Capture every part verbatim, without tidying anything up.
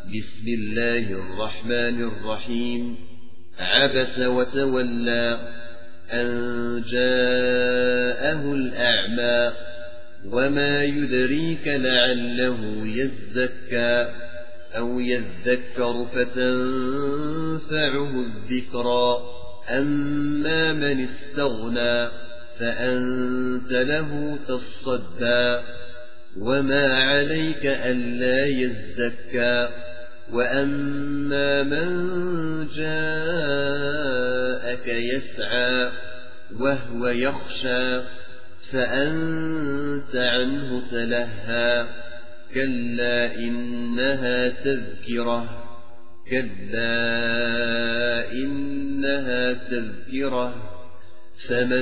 بسم الله الرحمن الرحيم. عبس وتولى أن جاءه الأعمى وما يدريك لعله يزكى أو يذكر فتنفعه الذكرى. أما من استغنى فأنت له تصدى وما عليك ألا يزكى. وأما من جاءك يسعى وهو يخشى فأنت عنه تلهى. كلا إنها تذكرة كلا إنها تذكرة فمن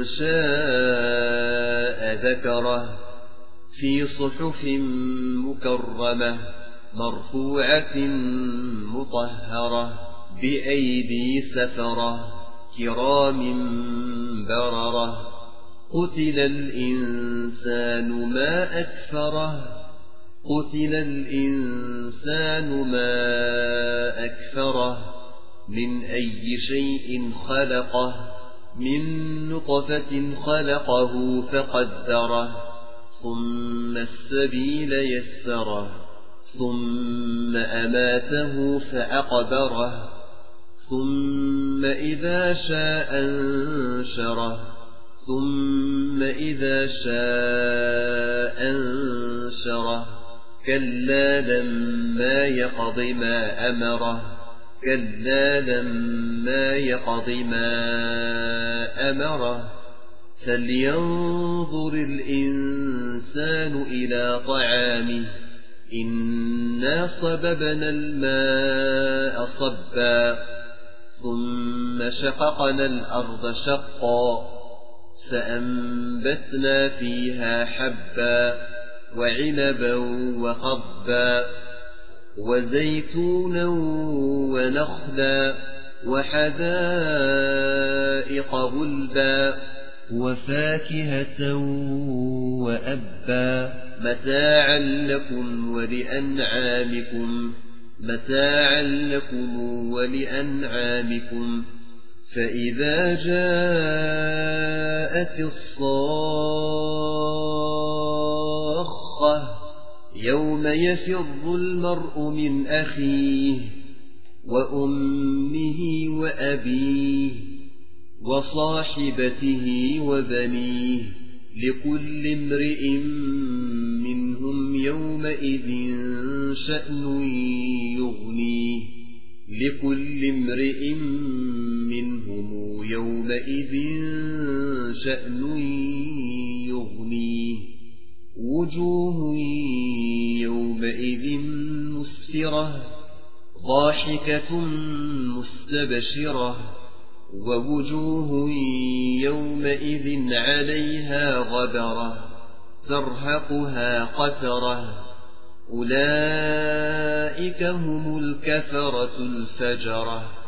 شاء ذكره في صحف مكرمة مرفوعة مطهرة بأيدي سفرة كرام بررة. قتل الإنسان ما أكفره قتل الإنسان ما أكفره من أي شيء خلقه من نطفة خلقه فقدره ثم السبيل يسره ثم أماته فأقبره ثم إذا شاء أنشره ثم إذا شاء أنشره. كلا لما يقض ما أمره كلا لما يقض ما أمره. فلينظر الإنسان إلى طعامه إنا صببنا الماء صبا ثم شققنا الأرض شقا فأنبتنا فيها حبا وعنبا وقضبا وزيتونا ونخلا وحدائق غلبا وفاكهة وأبا متاعا لكم ولأنعامكم متاعا لكم ولأنعامكم. فإذا جاءت الصاخة يوم يفر المرء من أخيه وأمه وأبيه وصاحبته وبنيه لكل امرئ منهم يومئذ شأن يغنيه لكل امرئ منهم يومئذ شأن يغنيه. وجوه يومئذ مسفرة ضاحكة مستبشرة ووجوه يومئذ عليها غبرة ترهقها قترة. أولئك هم الكفرة الفجرة.